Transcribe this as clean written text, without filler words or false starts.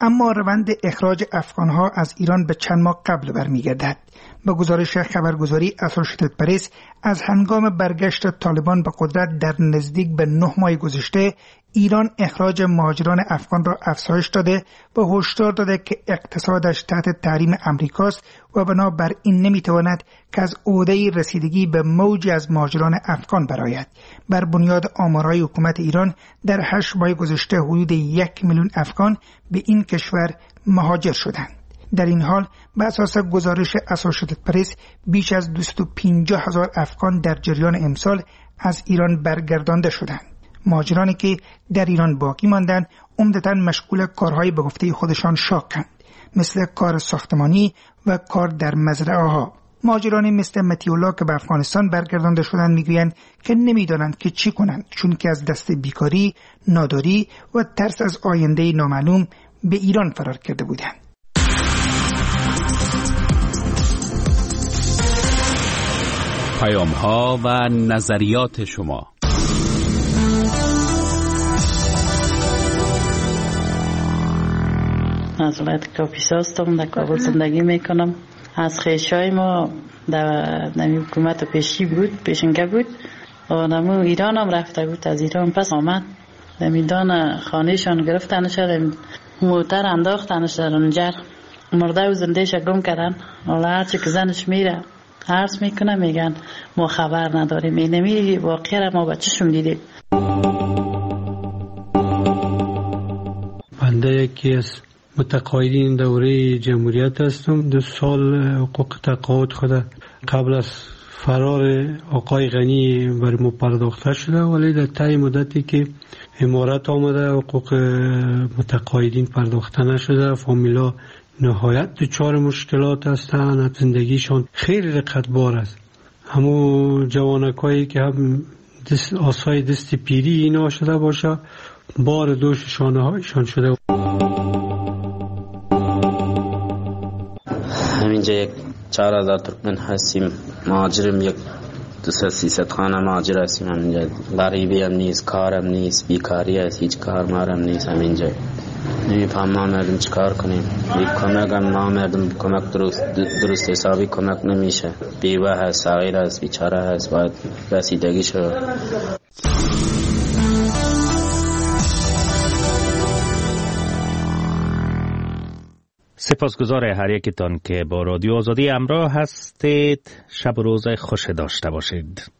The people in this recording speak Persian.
اما روند اخراج افغانها از ایران به چند ماه قبل برمیگردد. به گزارش خبرگزاری اسوسییتد پرس، از هنگام برگشت طالبان به قدرت در نزدیک به 9 ماه گذشته، ایران اخراج مهاجران افغان را افزایش داده و هشدار داده که اقتصادش تحت تحریم امریکاست و بنابراین نمیتواند که از عهده رسیدگی به موجی از مهاجران افغان برآید. بر بنیاد آمارهای حکومت ایران در 8 ماه گذشته حدود 1 میلیون افغان به این کشور مهاجر شدند. در این حال به اساس گزارش اسوسییتد پرس، بیش از 250,000 افغان در جریان امسال از ایران برگردانده شدند. مهاجرانی که در ایران باقی ماندند عمدتاً مشغول کارهای به گفته خودشان شاقند، مثل کار ساختمانی و کار در مزرعه ها. مهاجرانی مثل متیولا که به افغانستان برگردانده شدند میگویند که نمیدانند که چی کنند، چون که از دست بیکاری، ناداری و ترس از آینده نامعلوم به ایران فرار کرده بودند. پیام‌ها و نظریات شما. از ولایت کاپیسا هستم، در کابل زندگی میکنم. از خویشای ما در حکومت پیشنگه بود و نمو ایران هم رفته بود، از ایران پس آمد. در میدان خانهشان گرفتنش، موتر انداختنش در اونجا، مرده و زندهش گم کردن. حالا هرچی که زنش میره عرض میکنه، میگن ما خبر نداریم. اینمی واقعی را ما بچه‌شون دیدیم. بنده یکی از متقاعدین دوره جمهوریت هستم. 2 سال حقوق تقاعد خود قبل از فرار آقای غنی بر ما پرداخته شده، ولی در طی مدتی که امارت آمده حقوق متقاعدین پرداخته نشده. فامیلا نهایت دچار مشکلات هستند، زندگیشان خیلی رقتبار است. همو جوانکایی که هم آسای دست پیری اینا شده باشه، بار دوش شانه هایشان شده. همینجا یک 4,000 ترکمن هستیم، مهاجرم. یک 200-300 خانه مهاجر هستیم. همینجا غریبی هم نیست، کارم نیست، بیکاری هست، هیچ کار مارم نیست. همینجا نمیفهم ما مردم چی کار کنیم. کمک هم ما مردم کمک درست حسابی کمک نمیشه. بیوه هست، صغیر هست، بیچاره هست، باید رسیدگی شد. سپاسگزار هر یکتان که با رادیو آزادی همراه هستید. شب و روز خوش داشته باشید.